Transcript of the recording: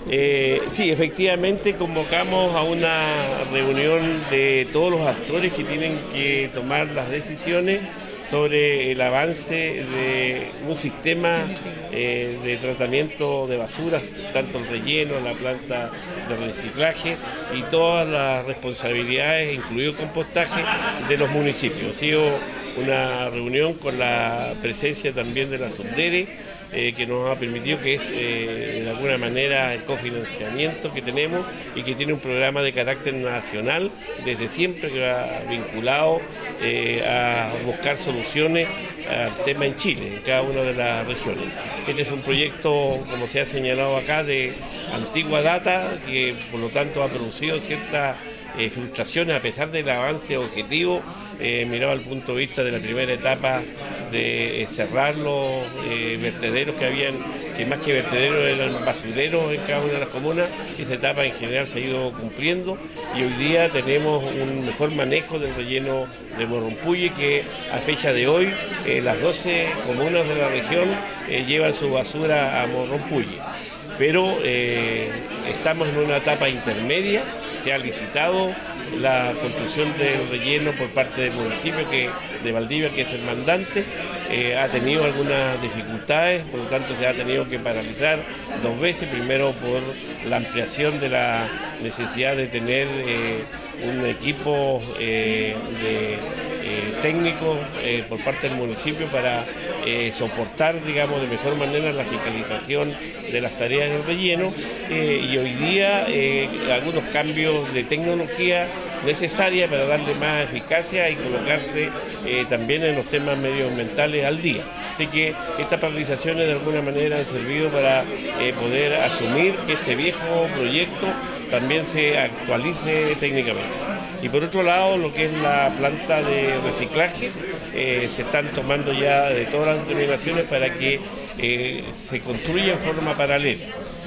Sí, efectivamente convocamos a una reunión de todos los actores que tienen que tomar las decisiones sobre el avance de un sistema de tratamiento de basuras, tanto el relleno, la planta de reciclaje y todas las responsabilidades, incluido el compostaje, de los municipios. Ha sido una reunión con la presencia también de la Subdere, que nos ha permitido, que es de alguna manera el cofinanciamiento que tenemos y que tiene un programa de carácter nacional desde siempre, que va vinculado a buscar soluciones al tema en Chile, en cada una de las regiones. Este es un proyecto, como se ha señalado acá, de antigua data, que por lo tanto ha producido ciertas frustraciones a pesar del avance objetivo, mirado al punto de vista de la primera etapa de cerrar los vertederos que habían, que más que vertederos eran basureros en cada una de las comunas. Esa etapa en general se ha ido cumpliendo y hoy día tenemos un mejor manejo del relleno de Morrompulli, que a fecha de hoy las 12 comunas de la región llevan su basura a Morrompulli. Pero estamos en una etapa intermedia. Se ha licitado la construcción del relleno por parte del municipio de Valdivia, que es el mandante. Ha tenido algunas dificultades, por lo tanto se ha tenido que paralizar 2 veces, primero por la ampliación de la necesidad de tener un equipo técnico por parte del municipio para soportar, digamos, de mejor manera la fiscalización de las tareas del relleno, y hoy día algunos cambios de tecnología necesaria para darle más eficacia y colocarse también en los temas medioambientales al día. Así que estas paralizaciones de alguna manera han servido para poder asumir que este viejo proyecto también se actualice técnicamente. Y por otro lado, lo que es la planta de reciclaje, se están tomando ya de todas las determinaciones para que se construya en forma paralela.